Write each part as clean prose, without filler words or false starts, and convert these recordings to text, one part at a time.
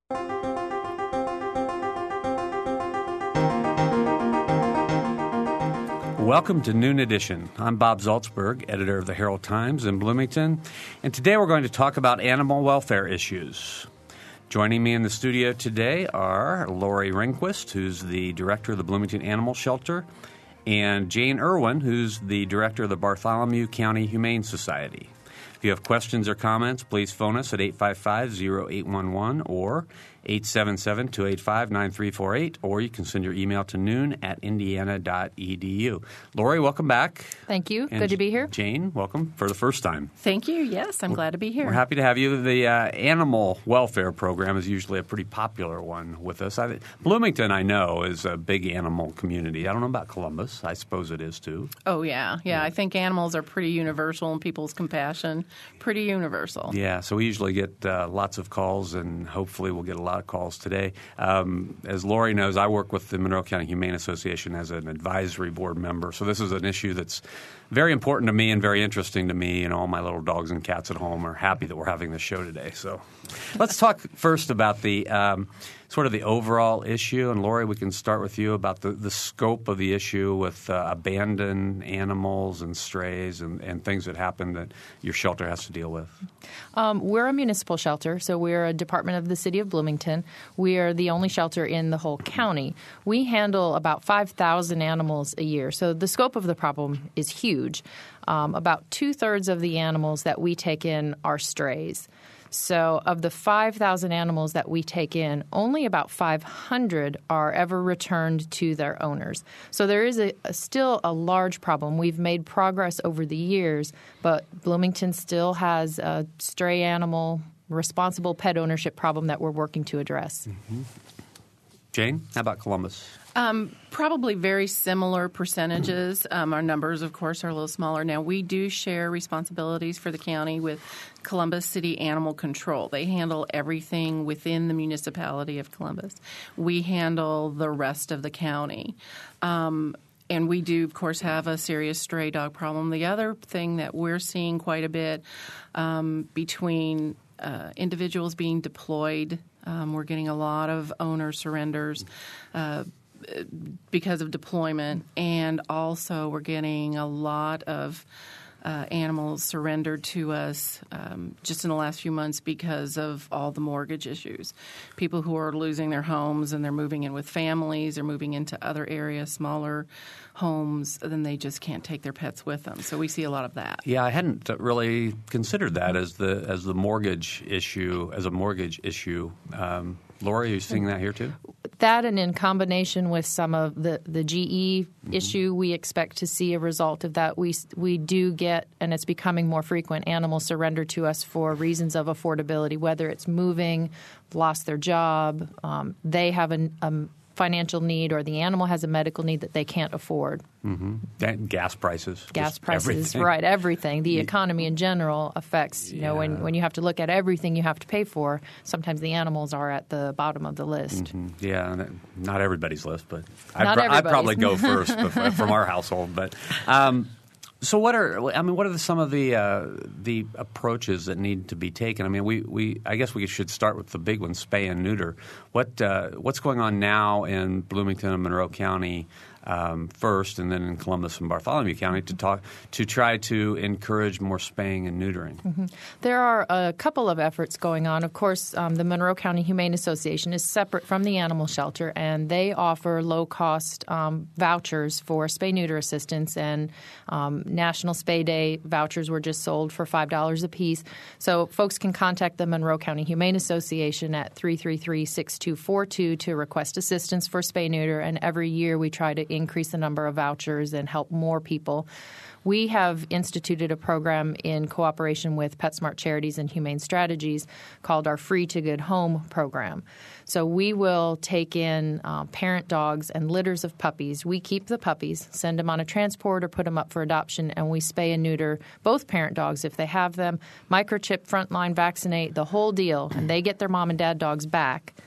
Welcome to Noon Edition. I'm Bob Zaltsberg, editor of the Herald Times in Bloomington, and today we're going to talk about animal welfare issues. Joining me in the studio today are Lori Rehnquist, who's the director of the Bloomington Animal Shelter, and Jane Irwin, who's the director of the Bartholomew County Humane Society. If you have questions or comments, please phone us at 855-0811 or 877-285-9348, or you can send your email to noon@indiana.edu. Lori, welcome back. Thank you. And good to be here. Jane, welcome for the first time. Thank you. Yes, I'm glad to be here. We're happy to have you. The animal welfare program is usually a pretty popular one with us. Bloomington, I know, is a big animal community. I don't know about Columbus. I suppose it is too. Oh, yeah. I think animals are pretty universal, and people's compassion pretty universal. Yeah, so we usually get lots of calls, and hopefully we'll get a lot of calls today. As Lori knows, I work with the Monroe County Humane Association as an advisory board member, so this is an issue that's very important to me and very interesting to me, and all my little dogs and cats at home are happy that we're having this show today. So let's talk first about the sort of the overall issue. And Lori, we can start with you about the scope of the issue with abandoned animals and strays and things that happen that your shelter has to deal with. We're a municipal shelter, so we're a department of the city of Bloomington. We are the only shelter in the whole county. We handle about 5,000 animals a year, so the scope of the problem is huge. About two-thirds of the animals that we take in are strays. So of the 5,000 animals that we take in, only about 500 are ever returned to their owners. So there is still a large problem. We've made progress over the years, but Bloomington still has a stray animal responsible pet ownership problem that we're working to address. Mm-hmm. Jane, how about Columbus? Probably very similar percentages. Our numbers, of course, are a little smaller. Now, we do share responsibilities for the county with Columbus City Animal Control. They handle everything within the municipality of Columbus. We handle the rest of the county. And we do, of course, have a serious stray dog problem. The other thing that we're seeing quite a bit between individuals being deployed, we're getting a lot of owner surrenders because of deployment, and also we're getting a lot of animals surrendered to us just in the last few months because of all the mortgage issues. People who are losing their homes and they're moving in with families, they're moving into other areas, smaller homes, then they just can't take their pets with them. So we see a lot of that. Yeah, I hadn't really considered that as the mortgage issue, as a mortgage issue. Lori, are you seeing that here too? That, and in combination with some of the GE issue, we expect to see a result of that. We do get, and it's becoming more frequent, animals surrendered to us for reasons of affordability, whether it's moving, lost their job, they have a financial need, or the animal has a medical need that they can't afford. Mm-hmm. Gas prices. Everything. Right, everything. The economy in general affects, when you have to look at everything you have to pay for, sometimes the animals are at the bottom of the list. Mm-hmm. Yeah, not everybody's list, but I'd probably go first from our household. But so what are some of the approaches that need to be taken? I mean, I guess we should start with the big one, spay and neuter. What's going on now in Bloomington and Monroe County first, and then in Columbus and Bartholomew County to try to encourage more spaying and neutering? Mm-hmm. There are a couple of efforts going on. Of course, the Monroe County Humane Association is separate from the animal shelter, and they offer low-cost vouchers for spay-neuter assistance, and National Spay Day vouchers were just sold for $5 a piece. So folks can contact the Monroe County Humane Association at 333-6242 to request assistance for spay-neuter, and every year we try to increase the number of vouchers and help more people. We have instituted a program in cooperation with PetSmart Charities and Humane Strategies called our Free to Good Home program. So we will take in parent dogs and litters of puppies. We keep the puppies, send them on a transport or put them up for adoption, and we spay and neuter both parent dogs if they have them, microchip, frontline, vaccinate, the whole deal, and they get their mom and dad dogs back.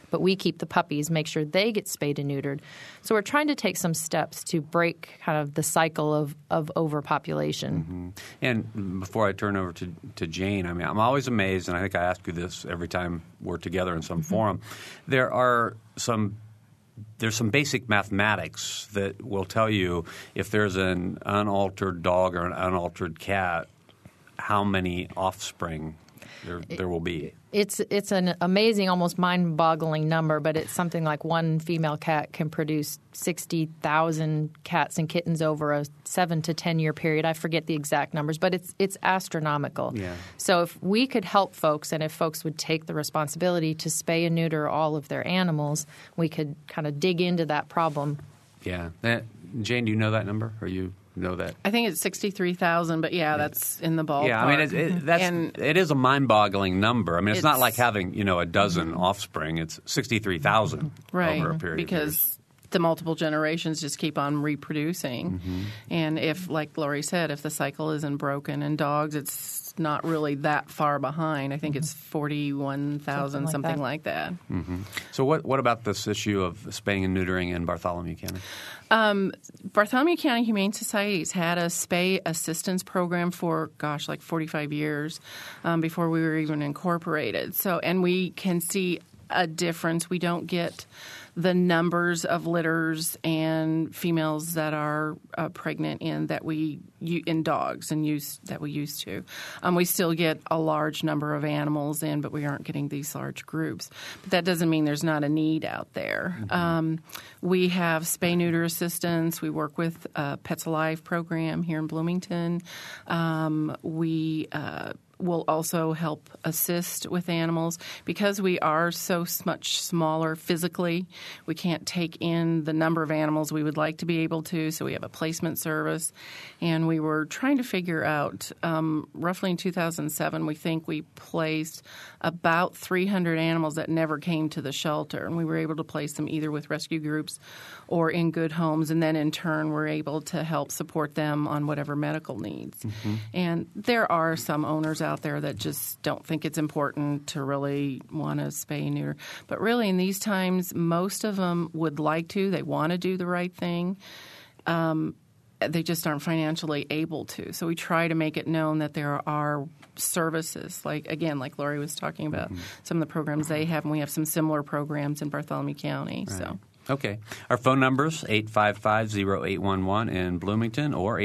but we keep the puppies, make sure they get spayed and neutered. So we're trying to take some steps to break kind of the cycle of overpopulation. And before I turn over to Jane, I mean, I'm always amazed, and I think I ask you this every time we're together in some forum. There's some basic mathematics that will tell you if there's an unaltered dog or an unaltered cat, how many offspring there will be. It's an amazing, almost mind-boggling number, but it's something like one female cat can produce 60,000 cats and kittens over a 7 to 10 year period. I forget the exact numbers, but it's astronomical. Yeah. So if we could help folks, and if folks would take the responsibility to spay and neuter all of their animals, we could kind of dig into that problem. Yeah. Jane, do you know that number, or you know that? I think it's 63,000, but that's in the ballpark. Yeah, I mean, it is a mind-boggling number. I mean, it's not like having, a dozen offspring. It's 63,000 over a period of because years. The multiple generations just keep on reproducing. And if, like Lori said, if the cycle isn't broken in dogs, it's not really that far behind. I think it's 41,000, something like that. So what about this issue of spaying and neutering in Bartholomew County? Bartholomew County Humane Society has had a spay assistance program for, like 45 years before we were even incorporated. And we can see a difference. We don't get the numbers of litters and females that are pregnant in dogs and that we used to. We still get a large number of animals in, but we aren't getting these large groups. But that doesn't mean there's not a need out there. We have spay-neuter assistance. We work with Pets Alive program here in Bloomington. We will also help assist with animals. Because we are so much smaller physically, we can't take in the number of animals we would like to be able to, so we have a placement service. And we were trying to figure out, roughly in 2007, we think we placed about 300 animals that never came to the shelter. And we were able to place them either with rescue groups or in good homes, and then in turn we're able to help support them on whatever medical needs. And there are some owners out there that just don't think it's important to really want to spay and neuter. But really in these times, most of them would like to. They want to do the right thing. They just aren't financially able to. So we try to make it known that there are services, like Lori was talking about, some of the programs they have, and we have some similar programs in Bartholomew County. Right. So. Okay. Our phone numbers, 855-0811 in Bloomington or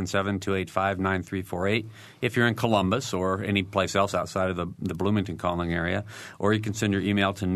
877-285-9348 if you're in Columbus or any place else outside of the Bloomington calling area. Or you can send your email to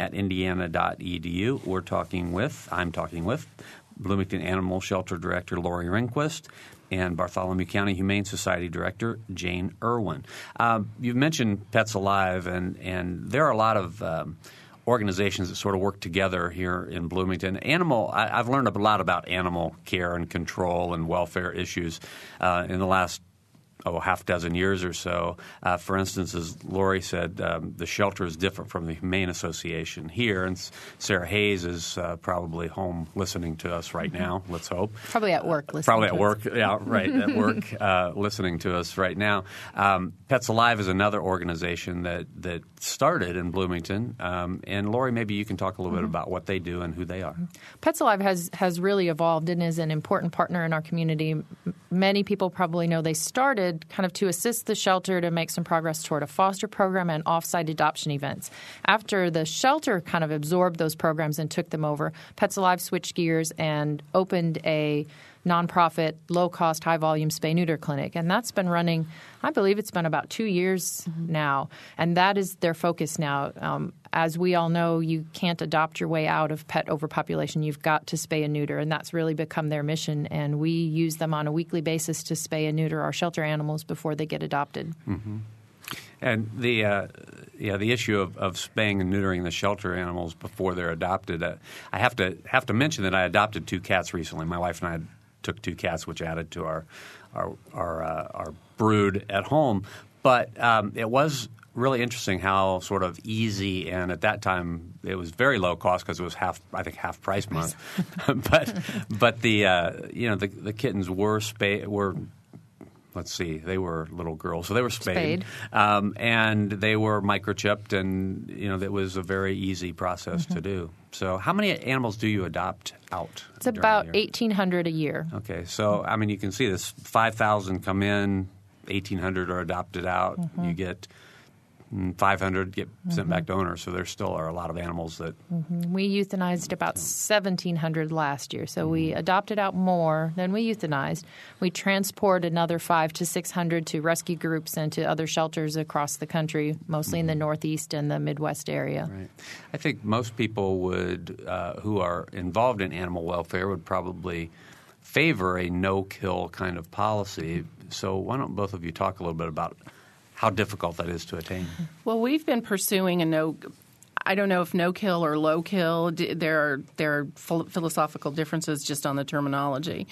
noon@indiana.edu. I'm talking with Bloomington Animal Shelter Director Lori Rehnquist and Bartholomew County Humane Society Director Jane Irwin. You've mentioned Pets Alive, and there are a lot of organizations that sort of work together here in Bloomington. I've learned a lot about animal care and control and welfare issues in the last half dozen years or so. For instance, as Lori said, the shelter is different from the Humane Association here, and Sarah Hayes is probably home listening to us right now, let's hope. Probably at work listening Probably to at work, yeah, right, at work listening to us right now. Pets Alive is another organization that started in Bloomington. And Lori, maybe you can talk a little bit about what they do and who they are. Pets Alive has really evolved and is an important partner in our community. Many people probably know they started kind of to assist the shelter to make some progress toward a foster program and off-site adoption events. After the shelter kind of absorbed those programs and took them over, Pets Alive switched gears and opened a nonprofit, low-cost, high-volume spay-neuter clinic. And that's been running, I believe it's been about 2 years now. And that is their focus now. As we all know, you can't adopt your way out of pet overpopulation. You've got to spay and neuter, and that's really become their mission. And we use them on a weekly basis to spay and neuter our shelter animals before they get adopted. And the issue of spaying and neutering the shelter animals before they're adopted, I have to mention that I adopted 2 cats recently. My wife and I took 2 cats, which added to our brood at home. But it was really interesting how sort of easy, and at that time it was very low cost because it was half price month. but the kittens were let's see, they were little girls, so they were spayed. And they were microchipped, and that was a very easy process to do. So how many animals do you adopt out? It's about 1,800 a year. Okay, so you can see this: 5,000 come in, 1,800 are adopted out. You get 500 get sent back to owners, so there still are a lot of animals that... We euthanized about 1,700 last year, so we adopted out more than we euthanized. We transport another 500 to 600 to rescue groups and to other shelters across the country, mostly in the Northeast and the Midwest area. Right. I think most people would, who are involved in animal welfare, would probably favor a no-kill kind of policy. So why don't both of you talk a little bit about how difficult that is to attain? Well, we've been pursuing I don't know if no-kill or low-kill. There are philosophical differences just on the terminology.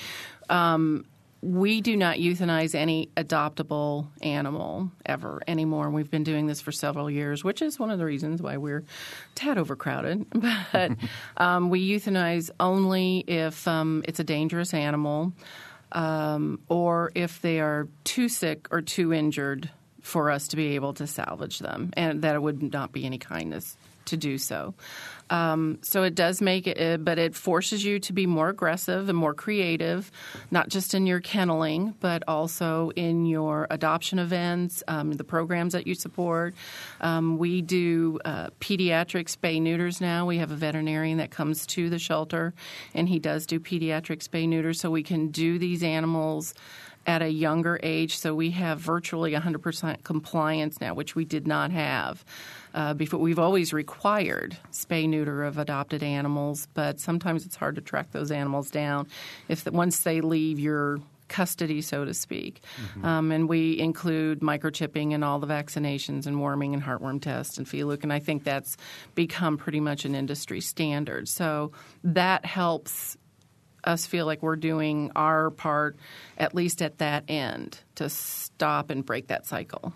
We do not euthanize any adoptable animal ever anymore. We've been doing this for several years, which is one of the reasons why we're a tad overcrowded. But we euthanize only if it's a dangerous animal or if they are too sick or too injured for us to be able to salvage them, and that it would not be any kindness to do so. So it does make it, but it forces you to be more aggressive and more creative, not just in your kenneling, but also in your adoption events, the programs that you support. We do pediatric spay-neuters now. We have a veterinarian that comes to the shelter, and he does do pediatric spay-neuters, so we can do these animals at a younger age. So we have virtually 100% compliance now, which we did not have before. We've always required spay-neuter of adopted animals, but sometimes it's hard to track those animals down once they leave your custody, so to speak. And we include microchipping and all the vaccinations and worming and heartworm tests and FELUC, and I think that's become pretty much an industry standard. So that helps us feel like we're doing our part, at least at that end, to stop and break that cycle.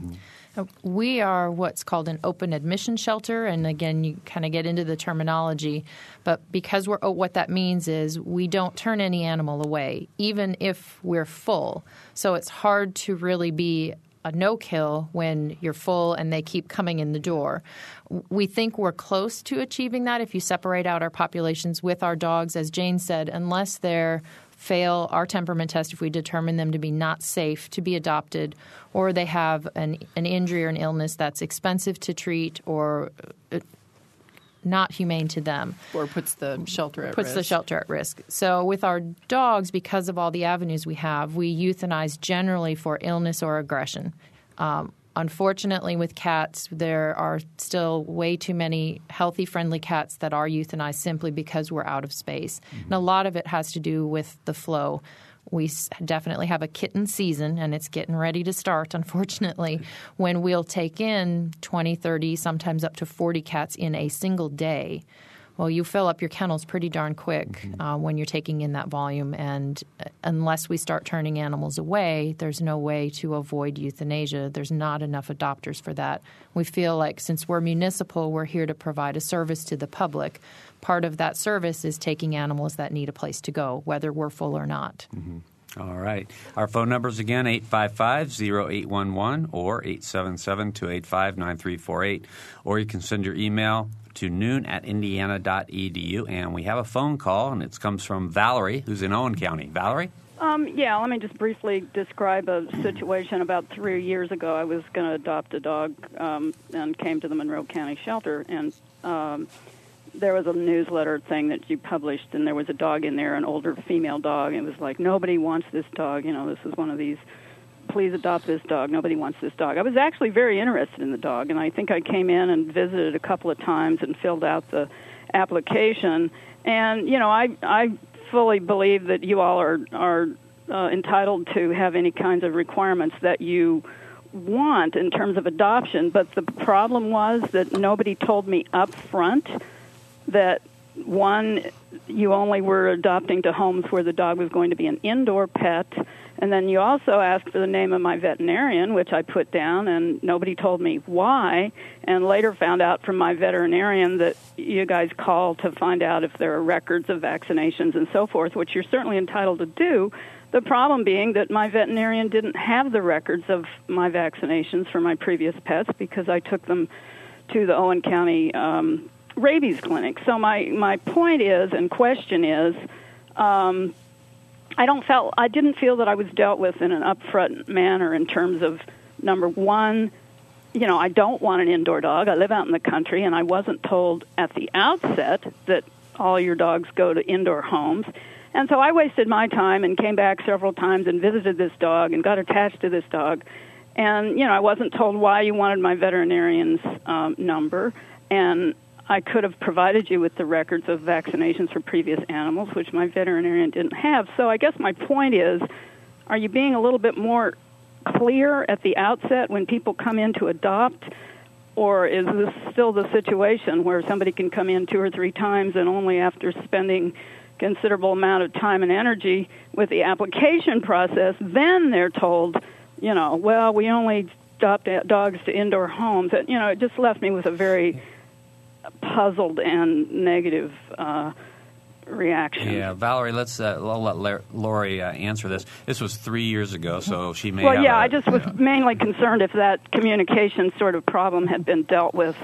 We are what's called an open admission shelter, and again, you kind of get into the terminology, but because what that means is we don't turn any animal away, even if we're full. So it's hard to really be a no-kill when you're full and they keep coming in the door. We think we're close to achieving that if you separate out our populations with our dogs. As Jane said, unless they fail our temperament test, if we determine them to be not safe to be adopted, or they have an injury or an illness that's expensive to treat or not humane to them. Or puts the shelter at risk. So with our dogs, because of all the avenues we have, we euthanize generally for illness or aggression. Unfortunately, with cats, there are still way too many healthy, friendly cats that are euthanized simply because we're out of space. And a lot of it has to do with the flow. We definitely have a kitten season, and it's getting ready to start, unfortunately, when we'll take in 20, 30, sometimes up to 40 cats in a single day. Well, you fill up your kennels pretty darn quick when you're taking in that volume, and unless we start turning animals away, there's no way to avoid euthanasia. There's not enough adopters for that. We feel like since we're municipal, we're here to provide a service to the public. Part of that service is taking animals that need a place to go, whether we're full or not. All right. Our phone numbers again, 855-0811 or 877-285-9348. Or you can send your email to noon@indiana.edu. And we have a phone call, and it comes from Valerie, who's in Owen County. Valerie? Yeah, let me just briefly describe a situation. About 3 years ago, I was going to adopt a dog and came to the Monroe County shelter, and there was a newsletter thing that you published, and there was a dog in there, an older female dog, and it was like, nobody wants this dog. This is one of these, please adopt this dog. Nobody wants this dog. I was actually very interested in the dog, and I think I came in and visited a couple of times and filled out the application. And, I fully believe that you all are entitled to have any kinds of requirements that you want in terms of adoption, but the problem was that nobody told me up front that, one, you only were adopting to homes where the dog was going to be an indoor pet, and then you also asked for the name of my veterinarian, which I put down, and nobody told me why, and later found out from my veterinarian that you guys call to find out if there are records of vaccinations and so forth, which you're certainly entitled to do, The problem being that my veterinarian didn't have the records of my vaccinations for my previous pets because I took them to the Owen County rabies clinic. So my point is and question is, I didn't feel that I was dealt with in an upfront manner in terms of, number one, I don't want an indoor dog. I live out in the country, and I wasn't told at the outset that all your dogs go to indoor homes. And so I wasted my time and came back several times and visited this dog and got attached to this dog. And, I wasn't told why you wanted my veterinarian's number. And I could have provided you with the records of vaccinations for previous animals, which my veterinarian didn't have. So I guess my point is, are you being a little bit more clear at the outset when people come in to adopt? Or is this still the situation where somebody can come in 2 or 3 times and only after spending considerable amount of time and energy with the application process, then they're told, well, we only adopt dogs to indoor homes. It just left me with a very puzzled and negative reaction. Yeah, Valerie, I'll let Lori answer this. This was 3 years ago, so she may I just was mainly concerned if that communication sort of problem had been dealt with.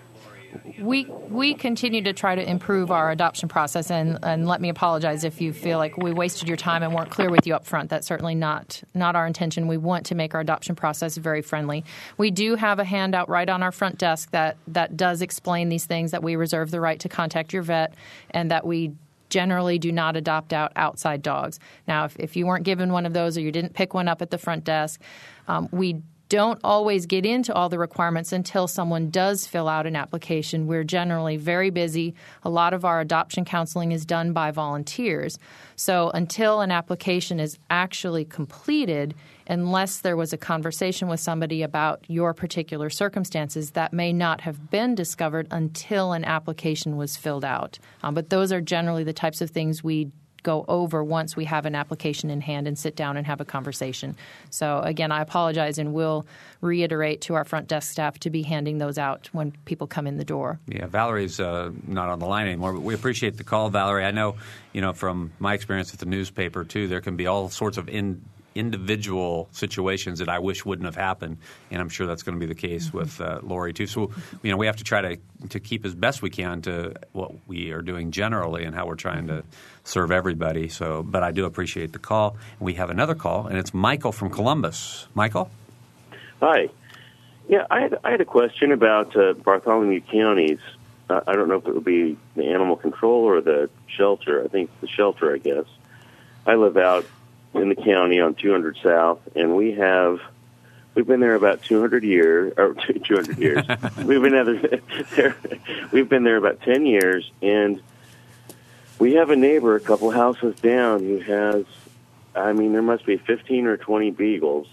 We continue to try to improve our adoption process, and let me apologize if you feel like we wasted your time and weren't clear with you up front. That's certainly not our intention. We want to make our adoption process very friendly. We do have a handout right on our front desk that does explain these things, that we reserve the right to contact your vet, and that we generally do not adopt out outside dogs. Now, if you weren't given one of those or you didn't pick one up at the front desk, we don't always get into all the requirements until someone does fill out an application. We're generally very busy. A lot of our adoption counseling is done by volunteers. So until an application is actually completed, unless there was a conversation with somebody about your particular circumstances, that may not have been discovered until an application was filled out. But those are generally the types of things we go over once we have an application in hand and sit down and have a conversation. So, again, I apologize, and we'll reiterate to our front desk staff to be handing those out when people come in the door. Yeah, Valerie's not on the line anymore, but we appreciate the call, Valerie. I know, from my experience with the newspaper, too, there can be all sorts of individual situations that I wish wouldn't have happened, and I'm sure that's going to be the case with Lori too. So, we have to try to keep as best we can to what we are doing generally and how we're trying to serve everybody. So, but I do appreciate the call. We have another call, and it's Michael from Columbus. Michael? Hi. Yeah, I had a question about Bartholomew counties. I don't know if it would be the animal control or the shelter. I think the shelter, I guess. I live out in the county on 200 South, and we've been there about 200 years. We've been there about 10 years, and we have a neighbor a couple houses down who has, there must be 15 or 20 beagles,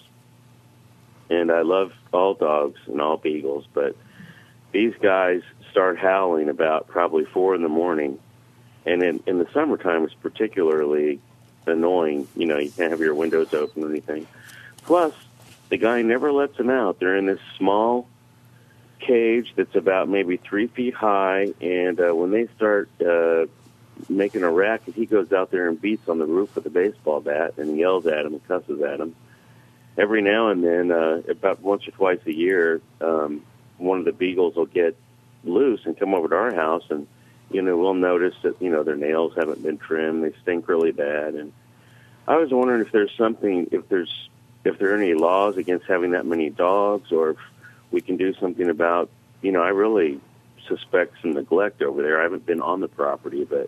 and I love all dogs and all beagles, but these guys start howling about probably 4 in the morning, and in the summertime it's particularly annoying. You can't have your windows open or anything. Plus, the guy never lets them out. They're in this small cage that's about maybe 3 feet high, and when they start making a racket, he goes out there and beats on the roof with a baseball bat and yells at them and cusses at them. Every now and then, about once or twice a year, one of the beagles will get loose and come over to our house, and we'll notice that, their nails haven't been trimmed. They stink really bad. And I was wondering if there's something, if there are any laws against having that many dogs, or if we can do something about, I really suspect some neglect over there. I haven't been on the property, but,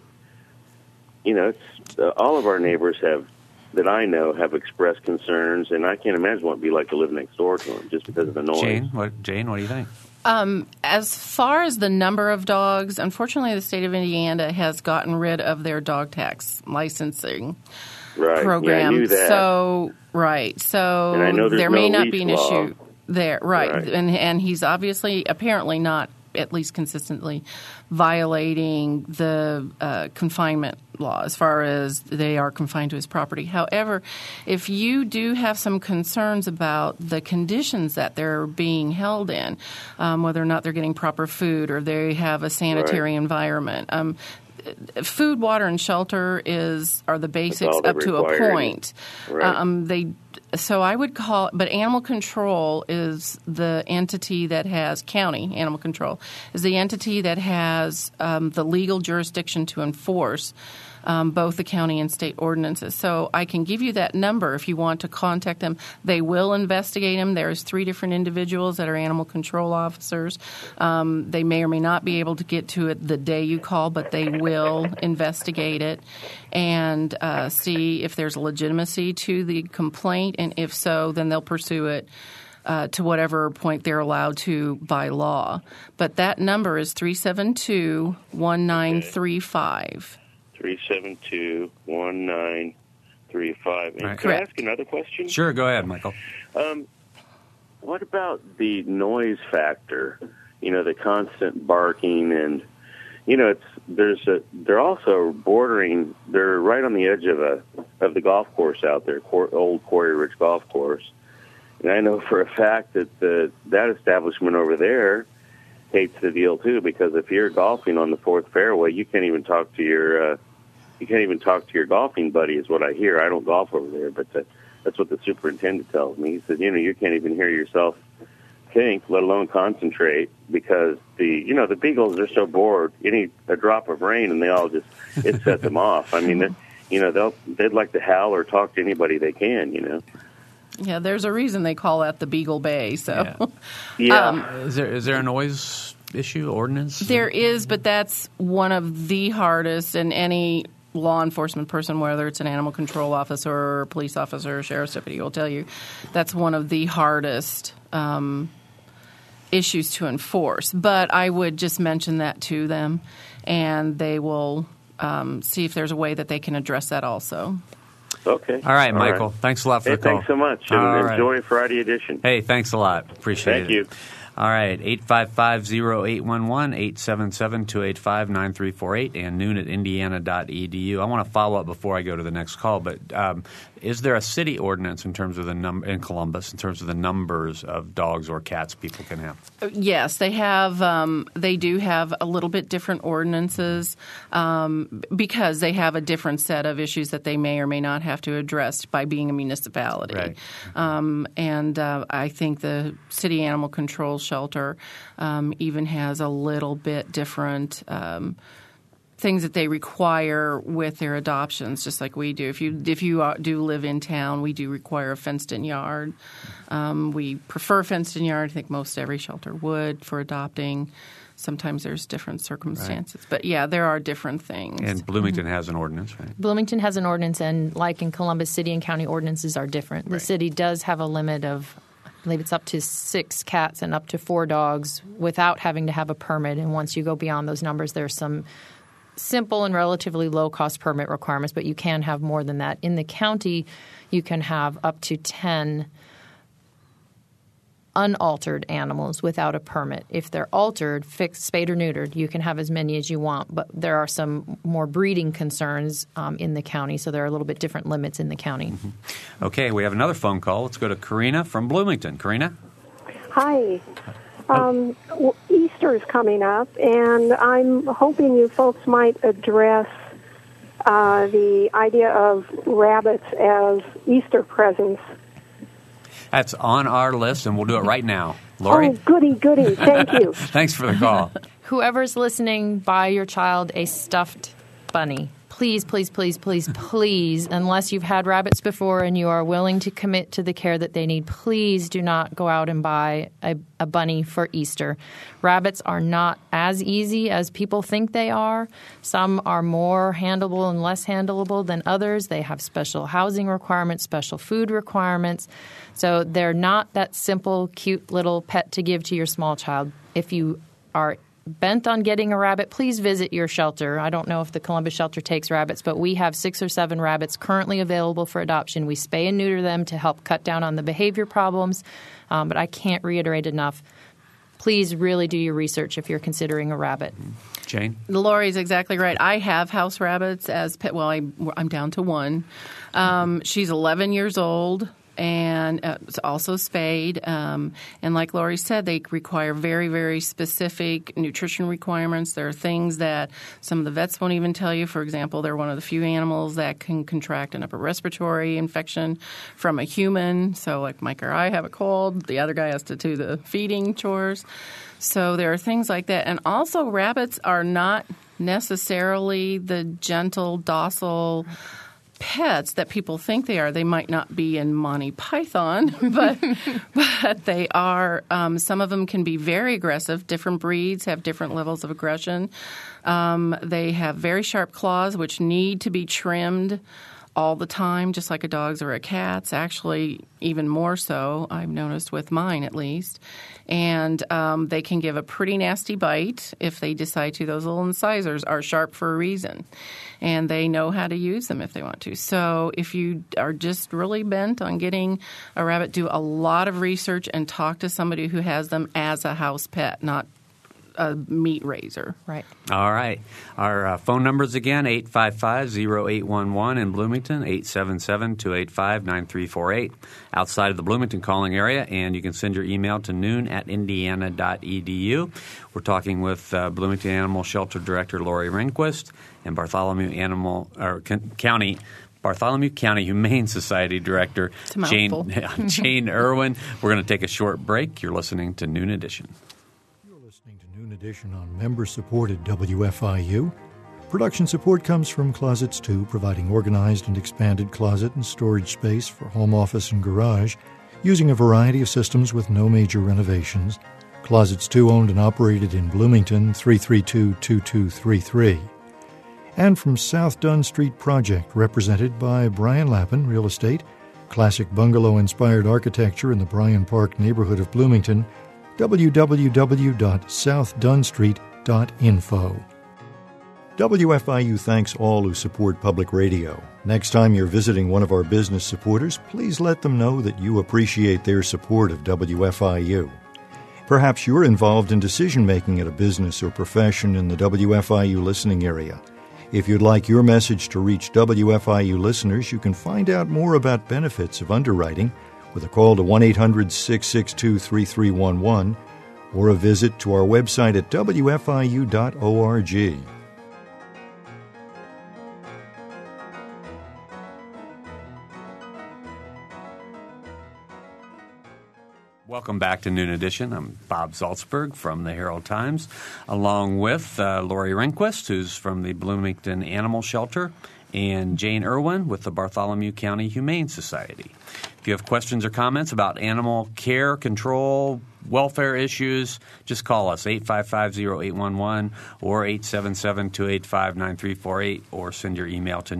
it's all of our neighbors that I know have expressed concerns, and I can't imagine what it'd be like to live next door to them just because of the noise. Jane, what do you think? As far as the number of dogs, unfortunately, the state of Indiana has gotten rid of their dog tax licensing program. Yeah, I knew that. So and I know there may not be an law. issue there, right? And he's apparently not, at least consistently, violating the confinement law as far as they are confined to his property. However, if you do have some concerns about the conditions that they're being held in, whether or not they're getting proper food or they have a sanitary environment, food, water, and shelter are the basics all up to a required. point. Right. So I would call, but animal control is the entity that has county animal control is the entity that has the legal jurisdiction to enforce both the county and state ordinances. So I can give you that number if you want to contact them. They will investigate them. There's 3 different individuals that are animal control officers. They may or may not be able to get to it the day you call, but they will investigate it and see if there's legitimacy to the complaint, and if so, then they'll pursue it to whatever point they're allowed to by law. But that number is 372-1935. 372-1935. And Right. could I ask another question? Sure, go ahead, Michael. What about the noise factor? The constant barking, and they're also bordering. They're right on the edge of the golf course out there, old Quarry Ridge Golf Course. And I know for a fact that that establishment over there hates the deal too, because if you're golfing on the 4th fairway, you can't even talk to your golfing buddy, is what I hear. I don't golf over there, but that's what the superintendent tells me. He said, you can't even hear yourself think, let alone concentrate, because the beagles are so bored. A drop of rain and it sets them off. I mean, they'd like to howl or talk to anybody they can. Yeah, there's a reason they call that the Beagle Bay. So, Yeah. Is there a noise issue ordinance? there is, but that's one of the hardest, and any law enforcement person, whether it's an animal control officer or a police officer or sheriff's deputy, will tell you that's one of the hardest issues to enforce. But I would just mention that to them, and they will see if there's a way that they can address that also. Okay. All right, Michael. Thanks a lot for the call. Thanks so much, and enjoy Friday edition. Hey, thanks a lot. Appreciate it. Thank you. All right, 855-0811, 877-285-9348, and noon@indiana.edu. I want to follow up before I go to the next call, but is there a city ordinance in terms of in Columbus, in terms of the numbers of dogs or cats people can have? Yes, they have. They do have a little bit different ordinances because they have a different set of issues that they may or may not have to address by being a municipality. Right. And I think the city animal control shelter even has a little bit different things that they require with their adoptions, just like we do. If you do live in town, we do require a fenced-in yard. We prefer fenced-in yard. I think most every shelter would for adopting. Sometimes there's different circumstances. Right. But, yeah, there are different things. And Bloomington has an ordinance, right? Bloomington has an ordinance, and like in Columbus, city and county ordinances are different. The city does have a limit of, I believe it's up to 6 cats and up to 4 dogs without having to have a permit. And once you go beyond those numbers, there's some simple and relatively low-cost permit requirements, but you can have more than that. In the county, you can have up to 10 unaltered animals without a permit. If they're altered, fixed, spayed or neutered, you can have as many as you want, but there are some more breeding concerns in the county, so there are a little bit different limits in the county. Mm-hmm. Okay, we have another phone call. Let's go to Karina from Bloomington. Karina? Hi. Easter is coming up, and I'm hoping you folks might address the idea of rabbits as Easter presents. That's on our list, and we'll do it right now. Lori? Oh, goody. Thank you. Thanks for the call. Whoever's listening, buy your child a stuffed bunny. Please, please, please, please, please, unless you've had rabbits before and you are willing to commit to the care that they need, please do not go out and buy a bunny for Easter. Rabbits are not as easy as people think they are. Some are more handleable and less handleable than others. They have special housing requirements, special food requirements. So they're not that simple, cute little pet to give to your small child. If you are bent on getting a rabbit, please visit your shelter. I don't know if the Columbus shelter takes rabbits, but we have 6 or 7 rabbits currently available for adoption. We spay and neuter them to help cut down on the behavior problems, but I can't reiterate enough. Please really do your research if you're considering a rabbit. Jane? Lori's exactly right. I have house rabbits as pet. Well, I'm down to 1. She's 11 years old. and it's also spayed. And like Lori said, they require very, very specific nutrition requirements. There are things that some of the vets won't even tell you. For example, they're one of the few animals that can contract an upper respiratory infection from a human. So like Mike or I have a cold, the other guy has to do the feeding chores. So there are things like that. And also rabbits are not necessarily the gentle, docile pets that people think they are. They might not be in Monty Python, but they are. Some of them can be very aggressive. Different breeds have different levels of aggression. They have very sharp claws, which need to be trimmed all the time, just like a dog's or a cat's. Actually, even more so, I've noticed with mine at least. And they can give a pretty nasty bite if they decide to. Those little incisors are sharp for a reason, and they know how to use them if they want to. So if you are just really bent on getting a rabbit, do a lot of research and talk to somebody who has them as a house pet, not a meat raiser. Right. All right. Our phone numbers again, 855-0811 in Bloomington, 877-285-9348 outside of the Bloomington calling area, and you can send your email to noon@indiana.edu. We're talking with Bloomington Animal Shelter Director Lori Rehnquist and Bartholomew County Humane Society Director Jane Irwin. We're going to take a short break. You're listening to Noon Edition. Noon Edition on member-supported WFIU. Production support comes from Closets 2, providing organized and expanded closet and storage space for home office and garage, using a variety of systems with no major renovations. Closets 2 owned and operated in Bloomington, 332-2233. And from South Dunn Street Project, represented by Brian Lappin, Real Estate, classic bungalow-inspired architecture in the Bryan Park neighborhood of Bloomington, www.southdunstreet.info. WFIU thanks all who support public radio. Next time you're visiting one of our business supporters, please let them know that you appreciate their support of WFIU. Perhaps you're involved in decision-making at a business or profession in the WFIU listening area. If you'd like your message to reach WFIU listeners, you can find out more about benefits of underwriting with a call to 1-800-662-3311 or a visit to our website at wfiu.org. Welcome back to Noon Edition. I'm Bob Salzberg from the Herald Times, along with Lori Rehnquist, who's from the Bloomington Animal Shelter, and Jane Irwin with the Bartholomew County Humane Society. If you have questions or comments about animal care, control, welfare issues, just call us, 855-0811 or 877-285-9348, or send your email to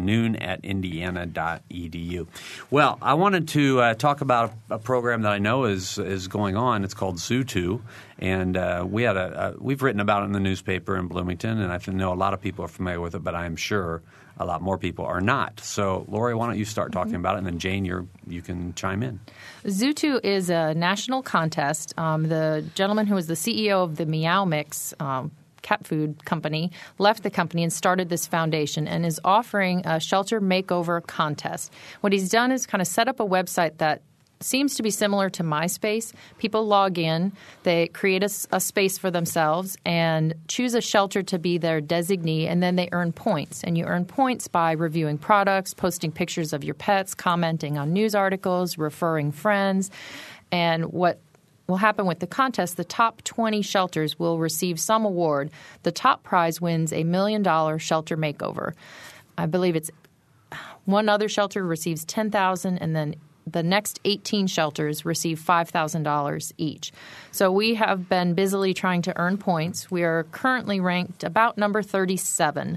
noon@indiana.edu. Well, I wanted to talk about a program that I know is going on. It's called Zoo2, and we've written about it in the newspaper in Bloomington, and I know a lot of people are familiar with it, but I'm sure a lot more people are not. So, Lori, why don't you start talking about it, and then Jane, you can chime in. Zoo2 is a national contest. The gentleman who was the CEO of the Meow Mix cat food company left the company and started this foundation and is offering a shelter makeover contest. What he's done is kind of set up a website that seems to be similar to MySpace. People log in, they create a space for themselves and choose a shelter to be their designee, and then they earn points. And you earn points by reviewing products, posting pictures of your pets, commenting on news articles, referring friends. And what will happen with the contest, the top 20 shelters will receive some award. The top prize wins a $1 million shelter makeover. I believe it's one other shelter receives $10,000, and then the next 18 shelters receive $5,000 each. So we have been busily trying to earn points. We are currently ranked about number 37.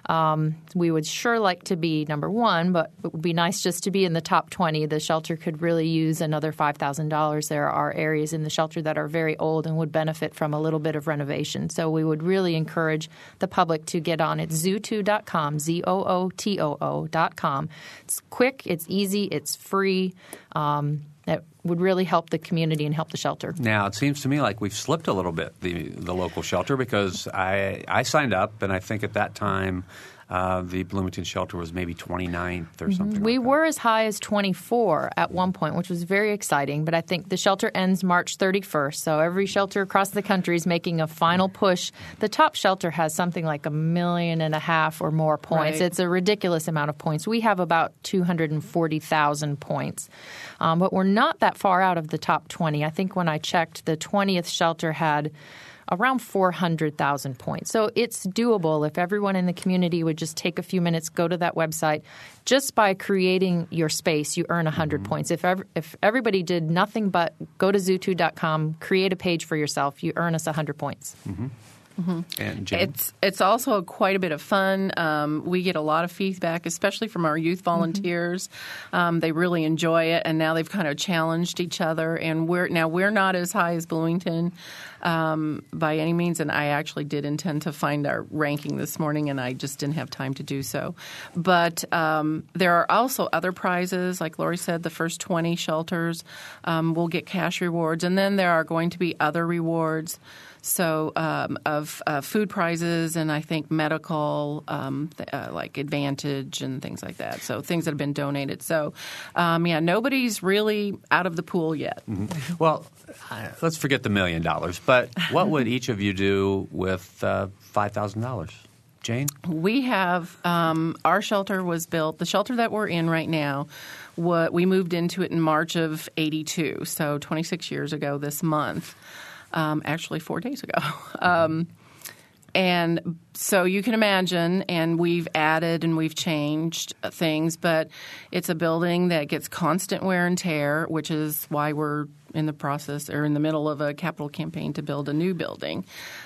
We would sure like to be number 1, but it would be nice just to be in the top 20. The shelter could really use another $5,000. There are areas in the shelter that are very old and would benefit from a little bit of renovation. So we would really encourage the public to get on it. Zootoo.com, ZOOTOO.com. It's quick, it's easy, it's free. That would really help the community and help the shelter. Now, it seems to me like we've slipped a little bit, the local shelter, because I signed up, and I think at that time the Bloomington shelter was maybe 29th or something. We like that. were as high as 24 at one point, which was very exciting. But I think the shelter ends March 31st, so every shelter across the country is making a final push. The top shelter has something like 1.5 million or more points. Right. It's a ridiculous amount of points. We have about 240,000 points, but we're not that far out of the top 20. I think when I checked, the 20th shelter had around 400,000 points. So it's doable if everyone in the community would just take a few minutes, go to that website. Just by creating your space, you earn 100 points. If everybody did nothing but go to zoo2.com, create a page for yourself, you earn us 100 points. And Jane? It's also quite a bit of fun. We get a lot of feedback, especially from our youth volunteers. They really enjoy it, and now they've kind of challenged each other. And we're not as high as Bloomington by any means, and I actually did intend to find our ranking this morning, and I just didn't have time to do so. But there are also other prizes, like Lori said. The first 20 shelters will get cash rewards, and then there are going to be other rewards. So of food prizes and I think medical, like Advantage and things like that. So things that have been donated. So, nobody's really out of the pool yet. Well, let's forget the $1 million. But what would each of you do with $5,000? Jane? We have our shelter was built. The shelter that we're in right now, we moved into it in March of '82, so 26 years ago this month. Actually 4 days ago. And so you can imagine, and we've added and we've changed things, but it's a building that gets constant wear and tear, which is why we're in the process or in the middle of a capital campaign to build a new building.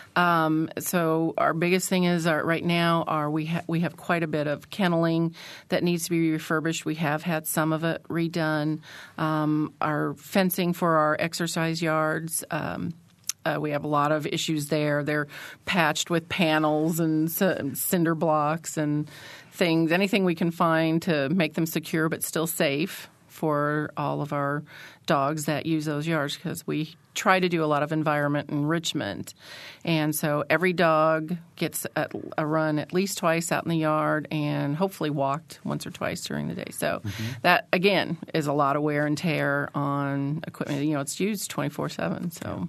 So our biggest thing is right now we have quite a bit of kenneling that needs to be refurbished. We have had some of it redone. Our fencing for our exercise yards. We have a lot of issues there. They're patched with panels and cinder blocks and things, anything we can find to make them secure but still safe for all of our dogs that use those yards, because we try to do a lot of environment enrichment. And so every dog gets a run at least twice out in the yard and hopefully walked once or twice during the day. So that, again, is a lot of wear and tear on equipment. It's used 24/7, so...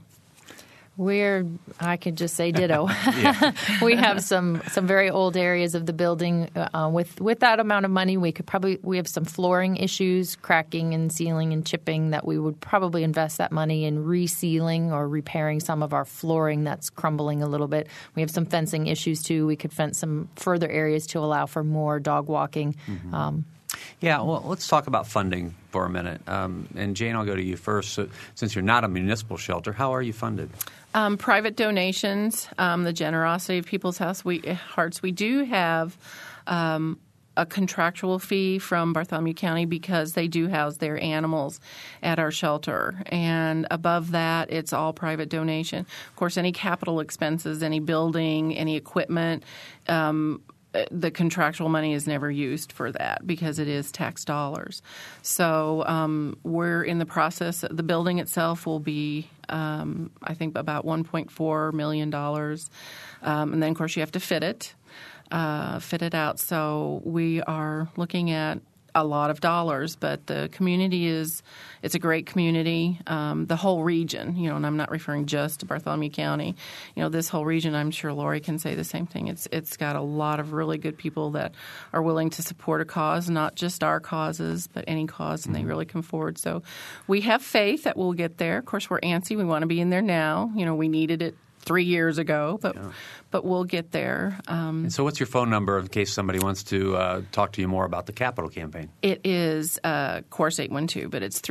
I could just say ditto. We have some very old areas of the building. With that amount of money, we have some flooring issues, cracking and sealing and chipping, that we would probably invest that money in resealing or repairing some of our flooring that's crumbling a little bit. We have some fencing issues too. We could fence some further areas to allow for more dog walking. Well, let's talk about funding for a minute. And Jane, I'll go to you first. So, since you're not a municipal shelter, how are you funded? Private donations, the generosity of people's hearts. We do have a contractual fee from Bartholomew County because they do house their animals at our shelter. And above that, it's all private donation. Of course, any capital expenses, any building, any equipment, the contractual money is never used for that because it is tax dollars. So we're in the process. The building itself will be, I think, about $1.4 million. And then, of course, you have to fit it out. So we are looking at a lot of dollars, but the community it's a great community. The whole region, and I'm not referring just to Bartholomew County. This whole region, I'm sure Lori can say the same thing. It's got a lot of really good people that are willing to support a cause, not just our causes, but any cause, and they really come forward. So we have faith that we'll get there. Of course, we're antsy. We want to be in there now. We needed it 3 years ago, but we'll get there. And so what's your phone number in case somebody wants to talk to you more about the capital campaign? It is, course 812, but it's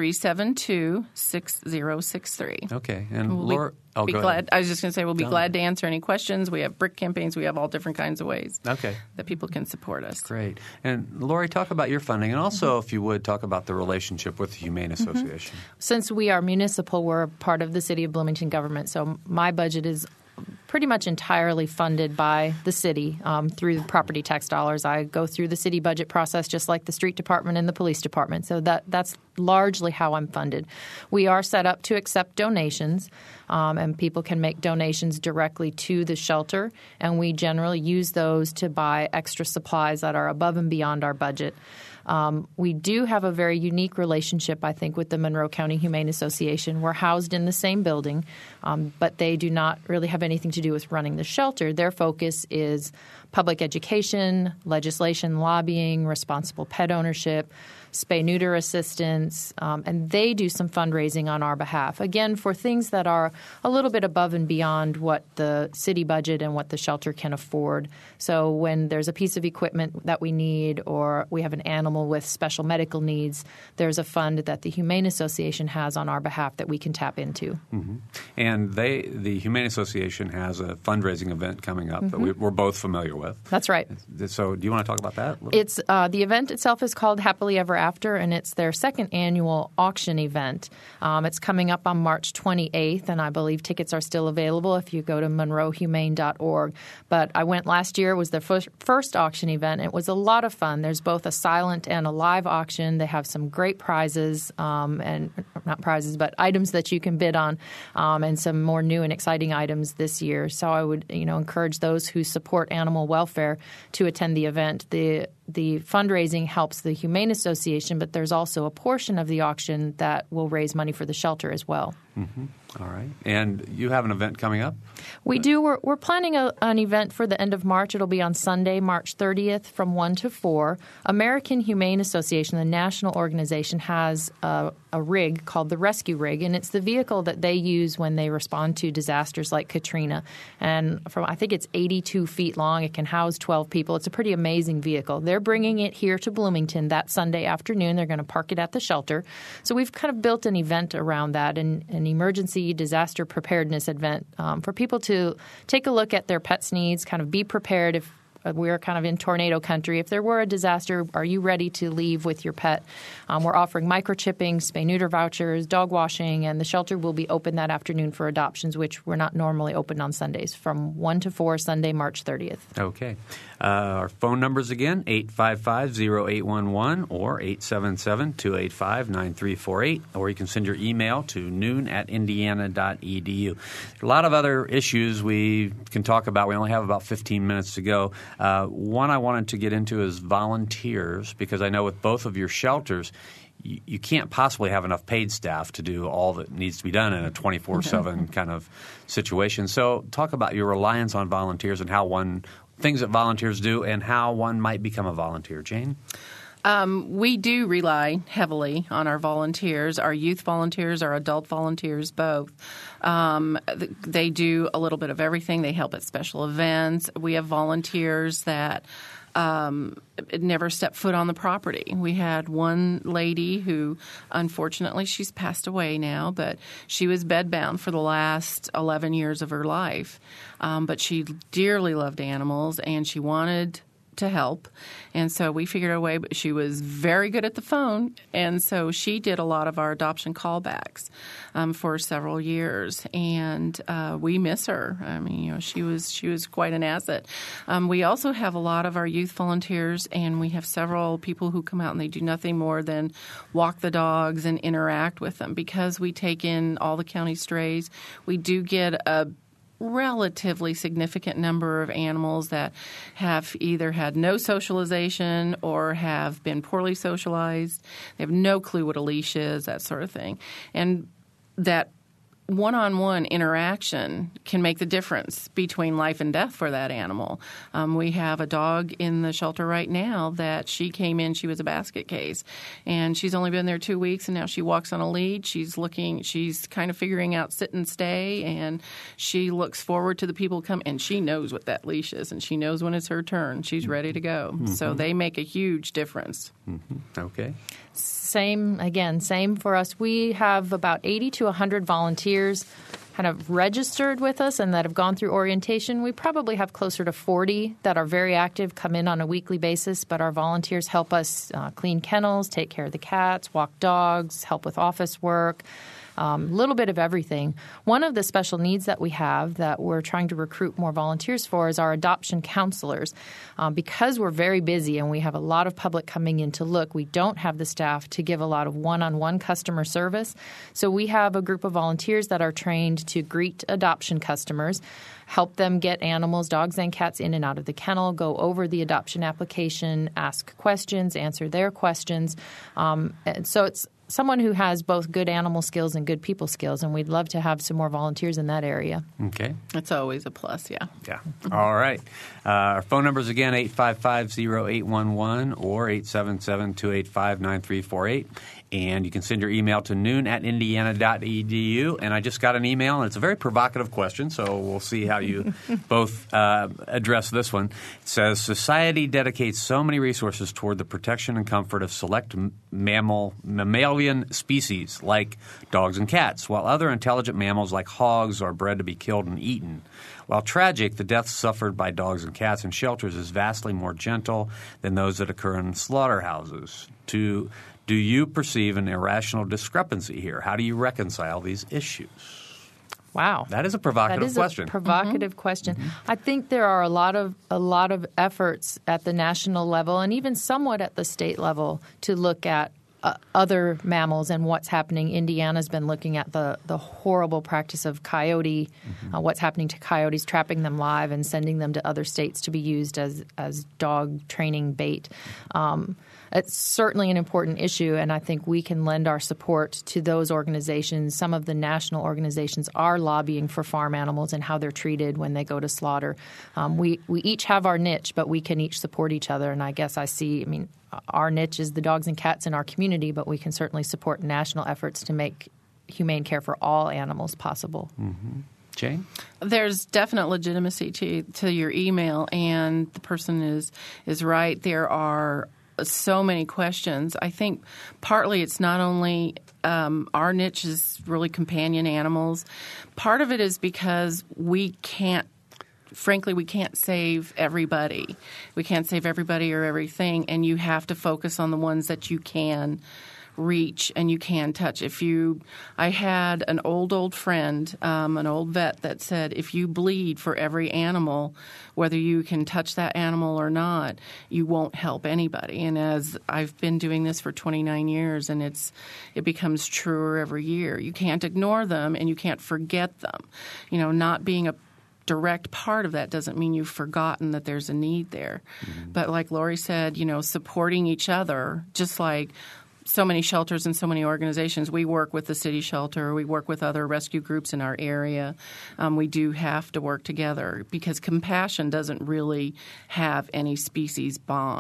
372-6063. Okay. And Laura, go ahead. I was just going to say we'll be glad to answer any questions. We have brick campaigns. We have all different kinds of ways that people can support us. Great. And Lori, talk about your funding, and also, if you would, talk about the relationship with the Humane Association. Since we are municipal, we're part of the City of Bloomington government, so my budget is pretty much entirely funded by the city through the property tax dollars. I go through the city budget process just like the street department and the police department. So that's largely how I'm funded. We are set up to accept donations, and people can make donations directly to the shelter, and we generally use those to buy extra supplies that are above and beyond our budget. We do have a very unique relationship, I think, with the Monroe County Humane Association. We're housed in the same building, but they do not really have anything to do with running the shelter. Their focus is public education, legislation, lobbying, responsible pet ownership, spay-neuter assistance, and they do some fundraising on our behalf, again, for things that are a little bit above and beyond what the city budget and what the shelter can afford. So when there's a piece of equipment that we need or we have an animal with special medical needs, there's a fund that the Humane Association has on our behalf that we can tap into. Mm-hmm. And the Humane Association has a fundraising event coming up that we're both familiar with. That's right. So do you want to talk about that a little? It's the event itself is called Happily Ever After, and it's their second annual auction event. It's coming up on March 28th, and I believe tickets are still available if you go to monroehumane.org. But I went last year. It was their first auction event. It was a lot of fun. There's both a silent and a live auction. They have some great prizes, and not prizes, but items that you can bid on, and some more new and exciting items this year. So I would encourage those who support animal welfare to attend the event. The fundraising helps the Humane Association, but there's also a portion of the auction that will raise money for the shelter as well. Mm-hmm. All right. And you have an event coming up? We do. We're planning an event for the end of March. It'll be on Sunday, March 30th from 1 to 4. American Humane Association, the national organization, has a rig called the Rescue Rig, and it's the vehicle that they use when they respond to disasters like Katrina. And I think it's 82 feet long. It can house 12 people. It's a pretty amazing vehicle. They're bringing it here to Bloomington that Sunday afternoon. They're going to park it at the shelter. So we've kind of built an event around that, an emergency disaster preparedness event for people to take a look at their pets' needs, kind of be prepared if we're kind of in tornado country. If there were a disaster, are you ready to leave with your pet? We're offering microchipping, spay-neuter vouchers, dog washing, and the shelter will be open that afternoon for adoptions, which we're not normally open on Sundays, from 1 to 4, Sunday, March 30th. Okay. Our phone numbers again, 855-0811 or 877-285-9348, or you can send your email to noon@indiana.edu. A lot of other issues we can talk about. We only have about 15 minutes to go. One I wanted to get into is volunteers, because I know with both of your shelters, you can't possibly have enough paid staff to do all that needs to be done in a 24/7 kind of situation. So talk about your reliance on volunteers and things that volunteers do and how one might become a volunteer. Jane? We do rely heavily on our volunteers, our youth volunteers, our adult volunteers, both. They do a little bit of everything. They help at special events. We have volunteers that never stepped foot on the property. We had one lady who, unfortunately, she's passed away now, but she was bedbound for the last 11 years of her life. But she dearly loved animals, and she wanted to help. And so we figured a way, but she was very good at the phone. And so she did a lot of our adoption callbacks for several years. And we miss her. I mean, she was quite an asset. We also have a lot of our youth volunteers, and we have several people who come out and they do nothing more than walk the dogs and interact with them. Because we take in all the county strays, we do get a relatively significant number of animals that have either had no socialization or have been poorly socialized. They have no clue what a leash is, that sort of thing. And that one-on-one interaction can make the difference between life and death for that animal. We have a dog in the shelter right now that she came in, she was a basket case, and she's only been there 2 weeks, and now she walks on a lead. She's kind of figuring out sit and stay, and she looks forward to the people come, and she knows what that leash is, and she knows when it's her turn. She's ready to go. Mm-hmm. So they make a huge difference. Mm-hmm. Okay. Same for us. We have about 80 to 100 volunteers kind of registered with us and that have gone through orientation. We probably have closer to 40 that are very active, come in on a weekly basis, but our volunteers help us clean kennels, take care of the cats, walk dogs, help with office work. little bit of everything. One of the special needs that we have that we're trying to recruit more volunteers for is our adoption counselors. Because we're very busy and we have a lot of public coming in to look, we don't have the staff to give a lot of one-on-one customer service. So we have a group of volunteers that are trained to greet adoption customers, help them get animals, dogs and cats, in and out of the kennel, go over the adoption application, ask questions, answer their questions. And so it's someone who has both good animal skills and good people skills, and we'd love to have some more volunteers in that area. Okay. It's always a plus, yeah. Yeah. All right. Our phone numbers again, 855-0811 or 877-285-9348. And you can send your email to noon@indiana.edu. And I just got an email, and it's a very provocative question, so we'll see how you both address this one. It says, society dedicates so many resources toward the protection and comfort of select mammalian species like dogs and cats, while other intelligent mammals like hogs are bred to be killed and eaten. While tragic, the deaths suffered by dogs and cats in shelters is vastly more gentle than those that occur in slaughterhouses. Do you perceive an irrational discrepancy here? How do you reconcile these issues? Wow. That is a provocative question. That is a provocative question. I think there are a lot of efforts at the national level and even somewhat at the state level to look at other mammals and what's happening. Indiana's been looking at the horrible practice of coyote, what's happening to coyotes, trapping them live and sending them to other states to be used as dog training bait. It's certainly an important issue, and I think we can lend our support to those organizations. Some of the national organizations are lobbying for farm animals and how they're treated when they go to slaughter. We each have our niche, but we can each support each other, and I guess our niche is the dogs and cats in our community, but we can certainly support national efforts to make humane care for all animals possible. Mm-hmm. Jane? There's definite legitimacy to your email, and the person is right. There are so many questions. I think partly it's not only our niche is really companion animals. Part of it is because we can't save everybody. We can't save everybody or everything, and you have to focus on the ones that you can reach and you can touch. I had an old friend, an old vet that said, if you bleed for every animal, whether you can touch that animal or not, you won't help anybody. And as I've been doing this for 29 years, and it becomes truer every year. You can't ignore them and you can't forget them. Not being a direct part of that doesn't mean you've forgotten that there's a need there. Mm-hmm. But like Lori said, supporting each other, just like so many shelters and so many organizations. We work with the city shelter. We work with other rescue groups in our area. We do have to work together because compassion doesn't really have any species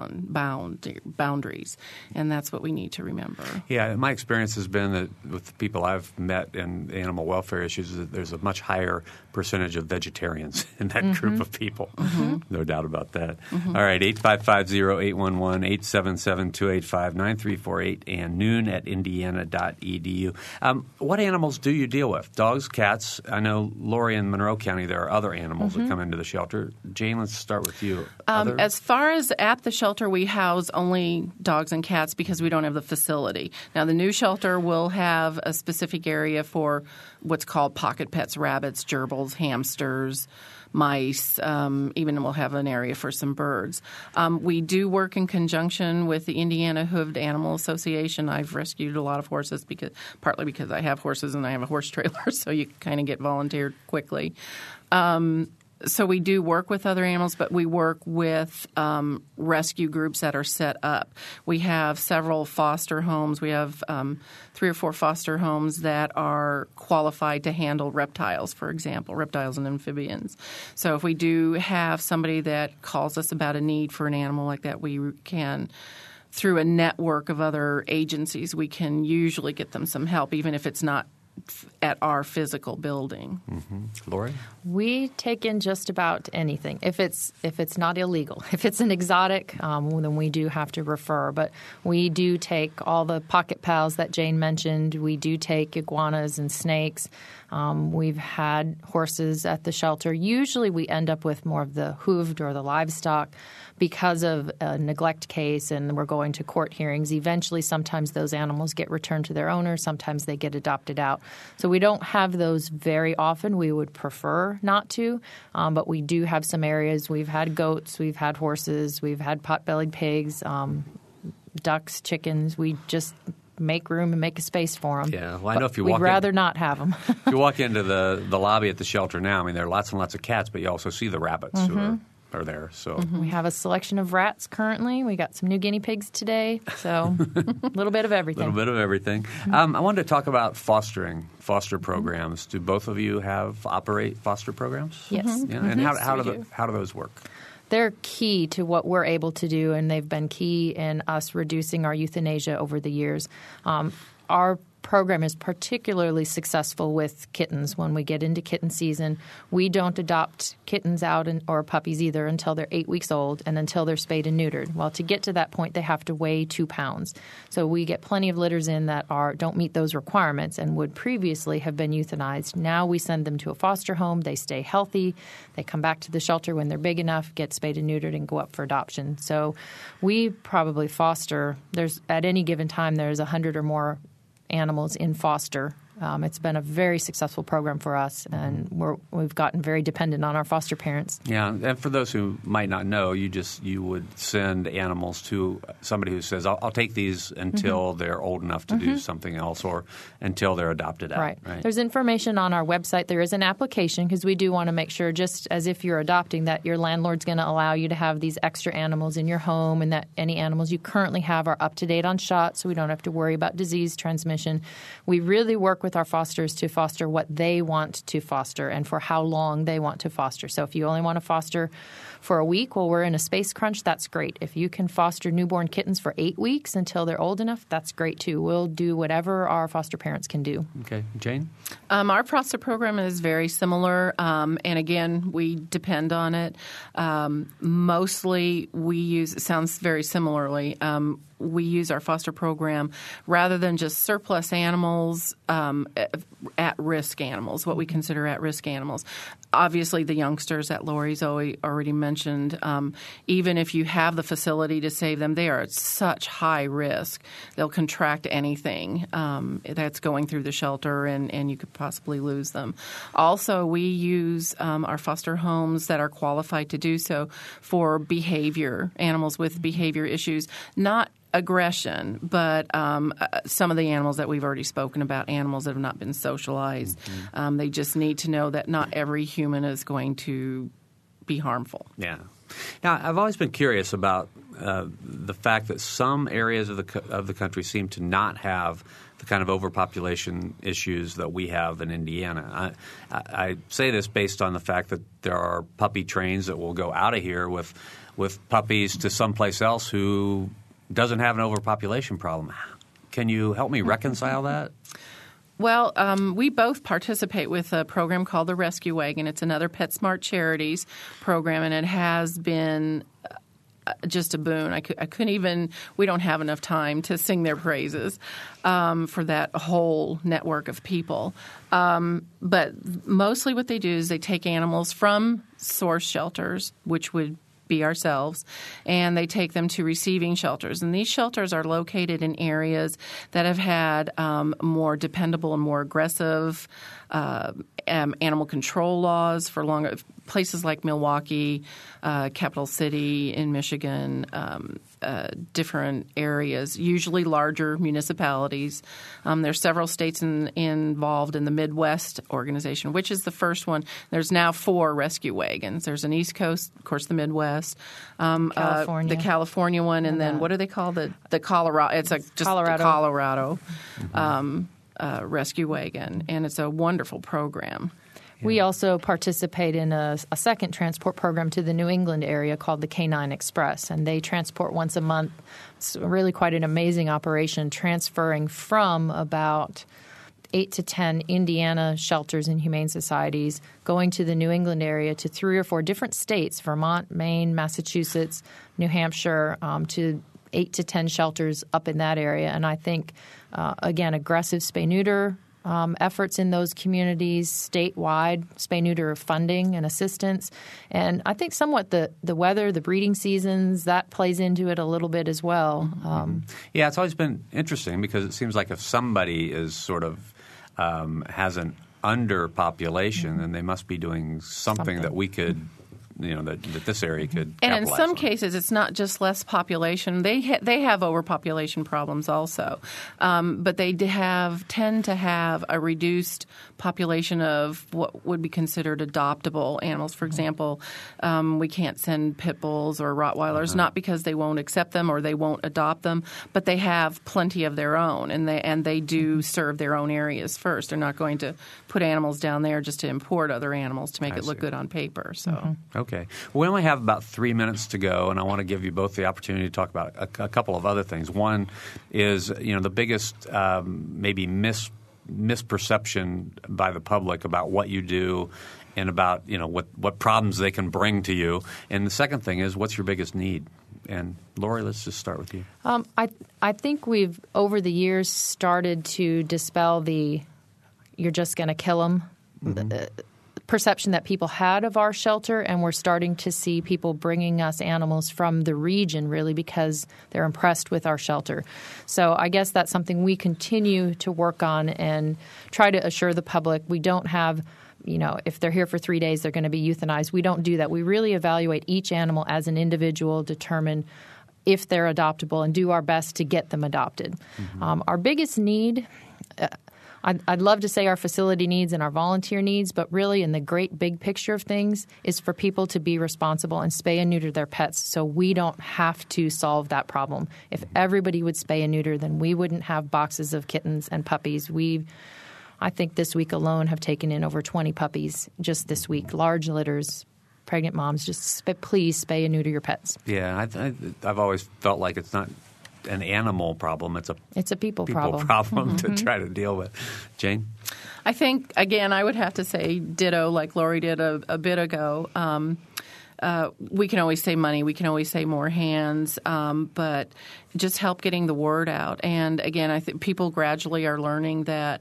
boundaries, and that's what we need to remember. Yeah, my experience has been that with the people I've met in animal welfare issues, that there's a much higher percentage of vegetarians in that group of people. Mm-hmm. No doubt about that. Mm-hmm. All right, 855-0811, 877-285-9348, and noon@indiana.edu. What animals do you deal with? Dogs, cats? I know, Lori, in Monroe County, there are other animals that come into the shelter. Jane, let's start with you. As far as at the shelter, we house only dogs and cats because we don't have the facility. Now, the new shelter will have a specific area for what's called pocket pets, rabbits, gerbils, hamsters, mice, even we'll have an area for some birds. We do work in conjunction with the Indiana Hooved Animal Association. I've rescued a lot of horses partly because I have horses and I have a horse trailer, so you kind of get volunteered quickly. So we do work with other animals, but we work with rescue groups that are set up. We have several foster homes. We have 3 or 4 foster homes that are qualified to handle reptiles, for example, reptiles and amphibians. So if we do have somebody that calls us about a need for an animal like that, we can, through a network of other agencies, we can usually get them some help, even if it's not at our physical building. Mm-hmm. Lori? We take in just about anything. If it's not illegal. If it's an exotic, then we do have to refer. But we do take all the pocket pals that Jane mentioned. We do take iguanas and snakes. We've had horses at the shelter. Usually we end up with more of the hooved or the livestock because of a neglect case, and we're going to court hearings. Eventually, sometimes those animals get returned to their owner. Sometimes they get adopted out. So we don't have those very often. We would prefer not to, but we do have some areas. We've had goats, we've had horses, we've had pot-bellied pigs, ducks, chickens. We just make room and make a space for them. Yeah, well, I know if you we'd walk rather not have them. if you walk into the lobby at the shelter now, I mean, there are lots and lots of cats, but you also see the rabbits who are there. So We have a selection of rats currently. We got some new guinea pigs today, so a little bit of everything. A little bit of everything. I wanted to talk about foster programs. Do both of you operate foster programs? Yes. Yeah. And how do those work? They're key to what we're able to do, and they've been key in us reducing our euthanasia over the years. Our program is particularly successful with kittens. When we get into kitten season, we don't adopt kittens out or puppies either until they're 8 weeks old and until they're spayed and neutered. Well, to get to that point, they have to weigh 2 pounds. So we get plenty of litters in that don't meet those requirements and would previously have been euthanized. Now we send them to a foster home. They stay healthy. They come back to the shelter when they're big enough, get spayed and neutered, and go up for adoption. So we probably foster. At any given time, there's 100 or more animals in foster. It's been a very successful program for us, and we've gotten very dependent on our foster parents. Yeah, and for those who might not know, you would send animals to somebody who says, I'll take these until they're old enough to do something else or until they're adopted out. Right. There's information on our website. There is an application because we do want to make sure, just as if you're adopting, that your landlord's going to allow you to have these extra animals in your home and that any animals you currently have are up to date on shots so we don't have to worry about disease transmission. We really work with our fosters to foster what they want to foster and for how long they want to foster. So if you only want to foster for a week while we're in a space crunch, that's great. If you can foster newborn kittens for 8 weeks until they're old enough, that's great too. We'll do whatever our foster parents can do. Okay. Jane? Our foster program is very similar, and again, we depend on it. Mostly we use – it sounds very similarly we use our foster program rather than just surplus animals, at-risk animals, what we consider at-risk animals. Obviously, the youngsters that Lori's already mentioned, even if you have the facility to save them, they are at such high risk. They'll contract anything that's going through the shelter, and you could possibly lose them. Also, we use our foster homes that are qualified to do so for animals with behavior issues, not aggression, but some of the animals that we've already spoken about, animals that have not been socialized. They just need to know that not every human is going to be harmful. Yeah. Now, I've always been curious about the fact that some areas of the country seem to not have the kind of overpopulation issues that we have in Indiana. I say this based on the fact that there are puppy trains that will go out of here with puppies to someplace else who doesn't have an overpopulation problem. Can you help me reconcile that? Well, we both participate with a program called the Rescue Wagon. It's another PetSmart Charities program, and it has been just a boon. I couldn't even – we don't have enough time to sing their praises for that whole network of people. But mostly what they do is they take animals from source shelters, which would be ourselves, and they take them to receiving shelters. And these shelters are located in areas that have had more dependable and more aggressive animal control laws for longer. Places like Milwaukee, capital city in Michigan, different areas, usually larger municipalities. There's several states involved in the Midwest organization, which is the first one. There's now 4 rescue wagons. There's an East Coast, of course, the Midwest, California. the California one, and then what do they call the Colorado? It's like just Colorado. the Colorado rescue wagon, and it's a wonderful program. We also participate in a second transport program to the New England area called the Canine Express, and they transport once a month. It's really quite an amazing operation, transferring from about 8 to 10 Indiana shelters and humane societies, going to the New England area to 3 or 4 different states, Vermont, Maine, Massachusetts, New Hampshire, to 8 to 10 shelters up in that area. And I think, again, aggressive spay-neuter efforts in those communities, statewide spay-neuter funding and assistance. And I think somewhat the weather, the breeding seasons, that plays into it a little bit as well. Yeah, it's always been interesting because it seems like if somebody is sort of has an underpopulation, then they must be doing something that we could – that this area could capitalize on. And in some on. cases, it's not just less population. They have overpopulation problems also, but they tend to have a reduced population of what would be considered adoptable animals. For example, we can't send pit bulls or Rottweilers, not because they won't accept them or they won't adopt them, but they have plenty of their own, and they do serve their own areas first. They're not going to put animals down there just to import other animals to make it look good on paper. So. Okay. We only have about 3 minutes to go, and I want to give you both the opportunity to talk about a couple of other things. One is, the biggest maybe misperception by the public about what you do and about, what problems they can bring to you. And the second thing is, what's your biggest need? And Lori, let's just start with you. I think we've, over the years, started to dispel the you're just going to kill them perception that people had of our shelter, and we're starting to see people bringing us animals from the region really because they're impressed with our shelter. So I guess that's something we continue to work on and try to assure the public we don't have if they're here for 3 days, they're going to be euthanized. We don't do that. We really evaluate each animal as an individual, determine if they're adoptable, and do our best to get them adopted. Our biggest need I'd love to say our facility needs and our volunteer needs, but really in the great big picture of things is for people to be responsible and spay and neuter their pets so we don't have to solve that problem. If everybody would spay and neuter, then we wouldn't have boxes of kittens and puppies. I think this week alone have taken in over 20 puppies just this week, large litters. Pregnant moms, just please spay and neuter your pets. Yeah, I've always felt like it's not an animal problem. It's a people problem to try to deal with. Jane? I think, again, I would have to say ditto like Lori did a bit ago. We can always say money. We can always say more hands, but just help getting the word out. And, again, I think people gradually are learning that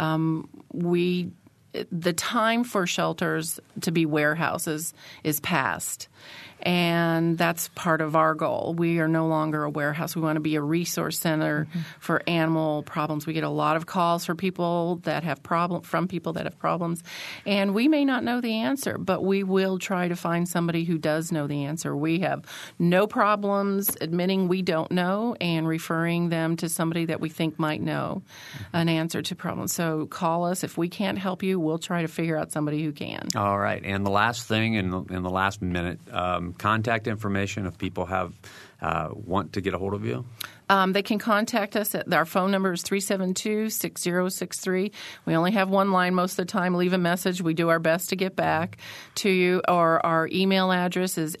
the time for shelters to be warehouses is past. And that's part of our goal. We are no longer a warehouse. We want to be a resource center for animal problems. We get a lot of calls from people that have problems, and we may not know the answer, but we will try to find somebody who does know the answer. We have no problems admitting we don't know and referring them to somebody that we think might know an answer to problems. So call us. If we can't help you, we'll try to figure out somebody who can. All right. And the last thing in the last minute, contact information if people want to get a hold of you? They can contact us. Our phone number is 372-6063. We only have one line most of the time. Leave a message. We do our best to get back to you. Or our email address is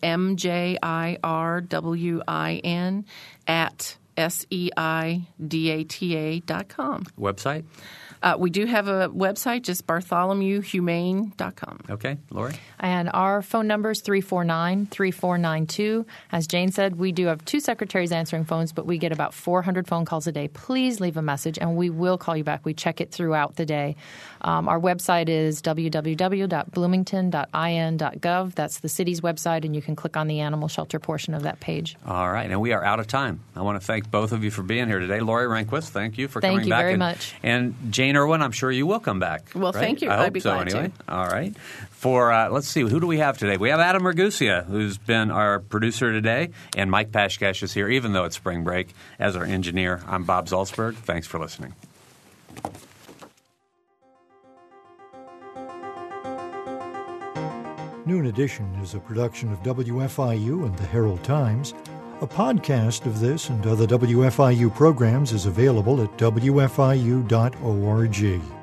mjirwin@seidata.com. Website? We do have a website, just bartholomewhumane.com. Okay. Lori? And our phone number is 349-3492. As Jane said, we do have 2 secretaries answering phones, but we get about 400 phone calls a day. Please leave a message, and we will call you back. We check it throughout the day. Our website is www.bloomington.in.gov. That's the city's website, and you can click on the animal shelter portion of that page. All right. And we are out of time. I want to thank both of you for being here today. Lori Rehnquist, thank you for coming back. Thank you very much. And Jane Irwin, I'm sure you will come back. Well, right? thank you. I I'd hope be so glad anyway. to. All right. For let's see, who do we have today? We have Adam Ragusia, who's been our producer today, and Mike Pashkash is here, even though it's spring break, as our engineer. I'm Bob Zaltsberg. Thanks for listening. Noon Edition is a production of WFIU and the Herald Times. A podcast of this and other WFIU programs is available at wfiu.org.